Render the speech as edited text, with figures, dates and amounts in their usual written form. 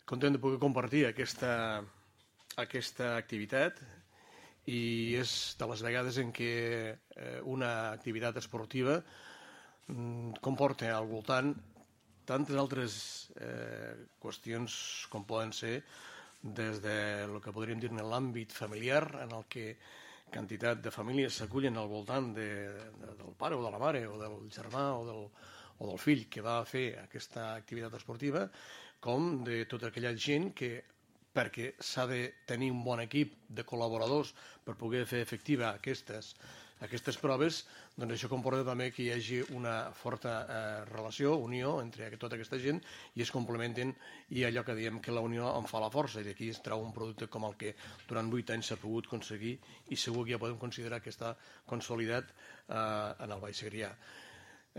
Content de poder compartir aquesta activitat i és de les vegades en què una activitat esportiva comporta al voltant tantes altres qüestions com poden ser des del que podríem dir en l'àmbit familiar, en el que quantitat de famílies s'acullen al voltant del pare o de la mare o del germà o del fill que va fer aquesta activitat esportiva, com de tota aquella gent que, perquè s'ha de tenir un bon equip de col·laboradors per poder fer efectiva aquestes proves, doncs això comporta també que hi hagi una forta relació, unió entre tota aquesta gent i es complementen, i allò que diem que la unió en fa la força, i d'aquí es trau un producte com el que durant 8 anys s'ha pogut aconseguir i segur que ja podem considerar que està consolidat en el Baix Segrià.